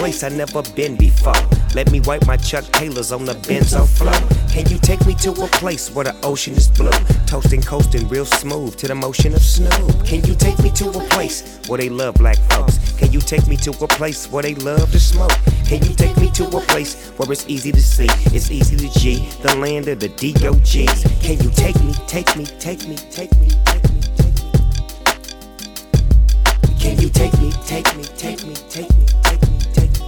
place I never been before. Let me wipe my Chuck Taylors on the Benzo flow. Can you take me to a place where the ocean is blue? Toasting, coasting, real smooth to the motion of Snoop. Can you take me to a place where they love black folks? Can you take me to a place where they love to smoke? Can you take me to a place where it's easy to see, it's easy to G, the land of the D.O.Gs? Can you take me, take me, take me, take me, take me, take me? Can you take me, take me, take me, take me, take me, take me?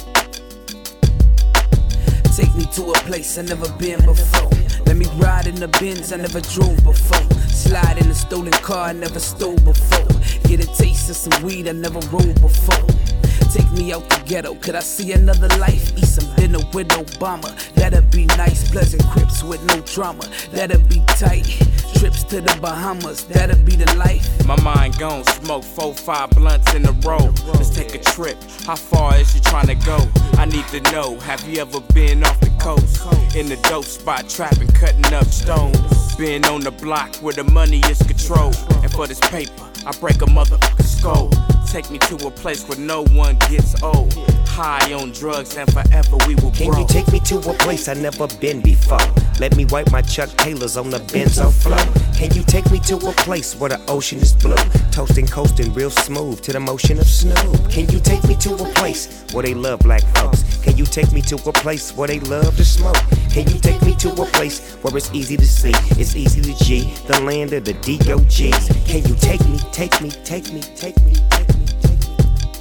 Take me to a place I never been before. Let me ride in the Benz I never drove before. Slide in a stolen car I never stole before. Get a taste of some weed I never rolled before. Take me out the ghetto, could I see another life? Eat some dinner with Obama, that'd be nice. Pleasant Crips with no drama, that'd be tight. Trips to the Bahamas, that'd be the life. My mind gon' smoke 4-5 blunts in a row. Let's take a trip, how far is you tryna go? I need to know, have you ever been off the coast? In the dope spot, trapping, cutting up stones. Been on the block where the money is controlled. And for this paper, I break a motherfucker's skull. Take me to a place where no one gets old. High on drugs and forever we will grow. Can you take me to a place I never been before? Let me wipe my Chuck Taylors on the Benzo flow. Can you take me to a place where the ocean is blue? Toasting, coasting, real smooth to the motion of Snoop. Can you take me to a place where they love black folks? Can you take me to a place where they love to smoke? Can you take me to a place where it's easy to see, it's easy to G, the land of the D.O.Gs? Can you take me, take me, take me, take me, take me, take me?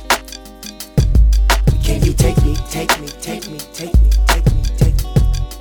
Can you take me, take me, take me, take me, take me, take me?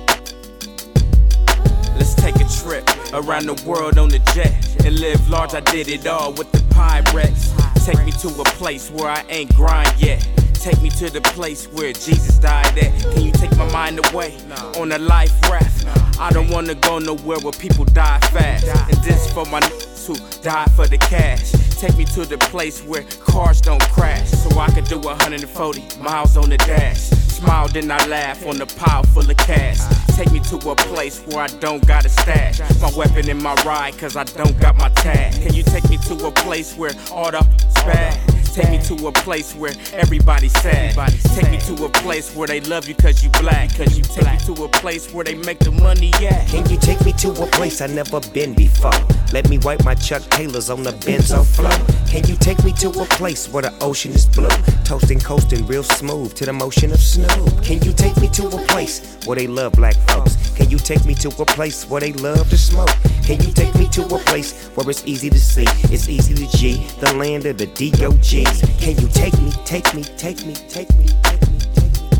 Let's take a trip around the world on the jet and live large. I did it all with the Pyrex. Take me to a place where I ain't grind yet. Take me to the place where Jesus died at. Can you take my mind away on a life raft? I don't wanna go nowhere where people die fast. And this for my niggas who die for the cash. Take me to the place where cars don't crash, so I can do 140 miles on the dash. Smile then I laugh on the pile full of cash. Take me to a place where I don't got a stash. My weapon in my ride cause I don't got my tag. Can you take me to a place where all the bad? Take me to a place where everybody's sad. Take me to a place where they love you cause you black. Cause you take me to a place where they make the money at. Can you take me to a place I never been before? Let me wipe my Chuck Taylors on the Benzo flow. Can you take me to a place where the ocean is blue? Toasting, coasting, real smooth to the motion of Snoop. Can you take me to a place where they love black folks? Can you take me to a place where they love to smoke? Can you take me to a place where it's easy to see, it's easy to G, the land of the D.O.Gs? Can you take me, take me, take me, take me, take me, take me?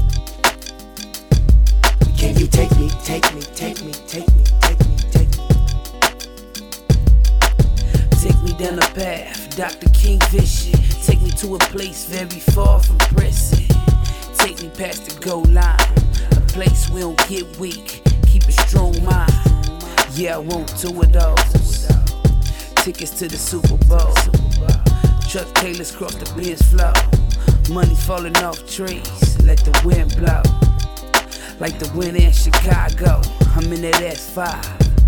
Can you take me, take me, take me, take me, take me, take me? Take me down the path, Dr. King Vision. Take me to a place very far from prison. Take me past the goal line, a place we don't get weak, keep a strong mind. Yeah, I want two of those. Tickets to the Super Bowl. Chuck Taylors cross the Benz flow. Money falling off trees, let the wind blow. Like the wind in Chicago, I'm in that S5,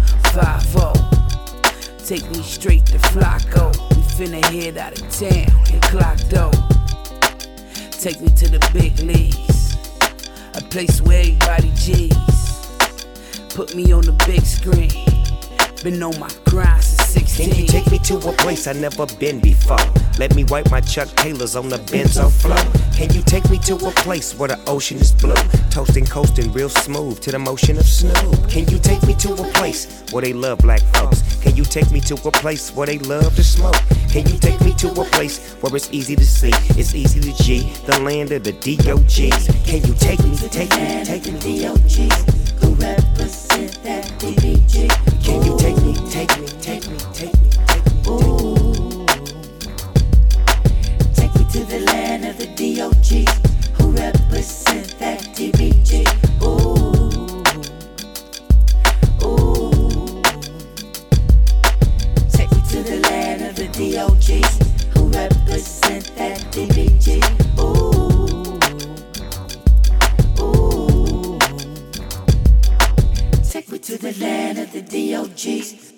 5-0. Take me straight to Flacco. We finna head out of town and clock dough. Take me to the big leagues, a place where everybody G's. Put me on the big screen, been on my grind since 16. Can you take me to a place I never been before? Let me wipe my Chuck Taylors on the Benzo flow. Can you take me to a place where the ocean is blue? Toasting, coasting, real smooth to the motion of Snoop. Can you take me to a place where they love black folks? Can you take me to a place where they love to smoke? Can you take me to a place where it's easy to see, it's easy to G, the land of the D.O.Gs? Can you take me, take me, take me, D.O.Gs, who represent that DBG? Can you take me, take me, take me, take me, take me? Ooh. Take me to the land of the D.O.Gs, who represent that DBG. Ooh. Ooh. Take me to the land of the D.O.Gs, who represent that DBG. Ooh. Ooh. Take me to the land of the D.O.Gs.